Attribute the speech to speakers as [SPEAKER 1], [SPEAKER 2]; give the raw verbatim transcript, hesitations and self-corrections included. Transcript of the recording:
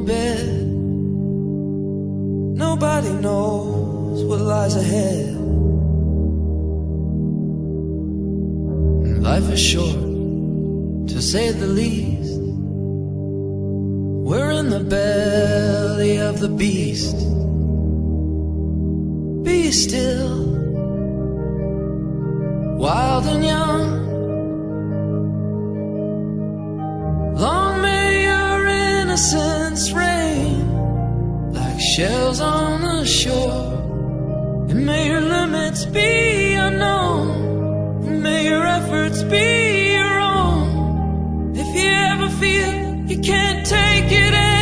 [SPEAKER 1] bed. Nobody knows what lies ahead. Life is short, to say the least. We're in the belly of the beast. Be still, wild and young. Long may your innocence reign like shells on the shore. And may your limits be unknown, and may your efforts be your own. If you ever feel you can't take it anymore,